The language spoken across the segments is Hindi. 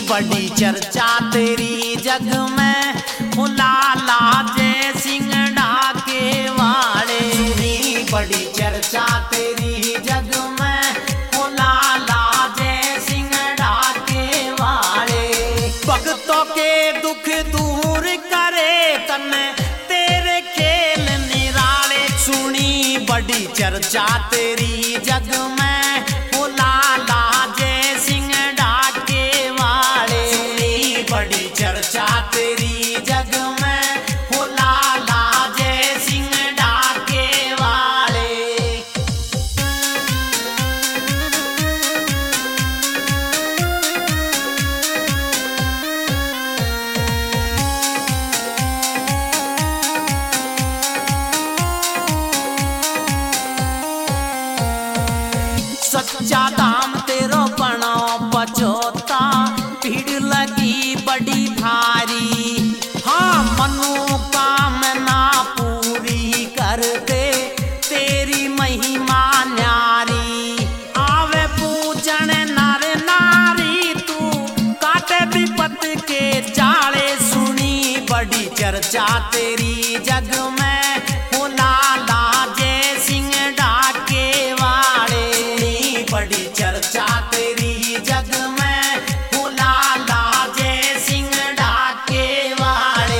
बड़ी चर्चा तेरी जग में, ओ लाला जय सिंह डाके वाले। सुनी बड़ी चर्चा तेरी जग में, ओ लाला जय सिंह डाके वाले। भक्तों के दुख दूर करे तने तेरे खेल निराले। सुनी बड़ी चर्चा तेरी जग में, ओ लाला जय सिंह डाके वाले। सुनी बड़ी चर्चा तेरी जग में, ओ लाला जय सिंह डाके वाले। सच्चा दाम तेरो बनो बचोता, भीड़ लगी बड़ी भारी। हाँ मनोकामना पूरी कर दे तेरी महिमा न्यारी। आवे पूजन नर नारी तू काटे विपत के जाले। सुनी बड़ी चर्चा तेरी जग में, ओ लाला जय सिंह डाके वाले। बड़ी चर्चा तेरी जग में, ओ लाला जय सिंह डाके वाले।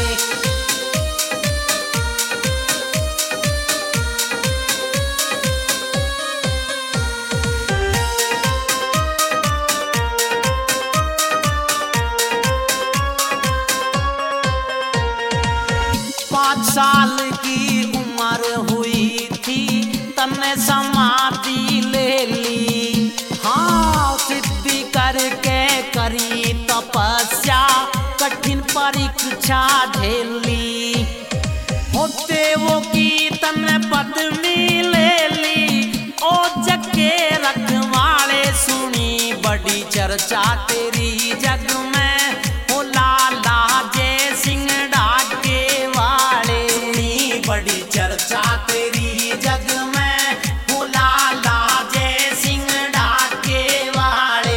पाँच साल की उम्र हुई थी तन्ने समाधि ले ली। हाँ सिद्धि करके करी तपस्या, कठिन परीक्षा झेली। होते वो की तन्ने पदवी ले ली, ओ जग के रखवाले। सुनी बड़ी चर्चा तेरी जग में, ओ लाला जय सिंह डाके वाले। सुनी बड़ी चर्चा तेरी जग में, ओ लाला जय सिंह डाके वाले।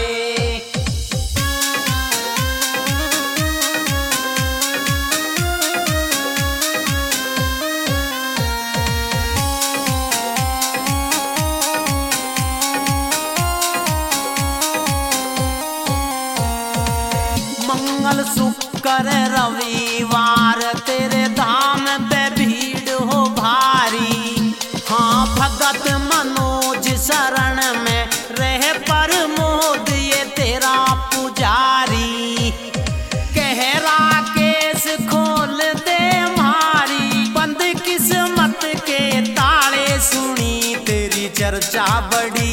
मंगल शुक्र रविवार तेरे धाम पे भीड़ हो भारी। हाँ भगत मनोज शरण में रह प्रमोद ये तेरा पुजारी। कहरा केस खोल दे मारी, बंद किस्मत के ताले। सुनी तेरी चर्चा बड़ी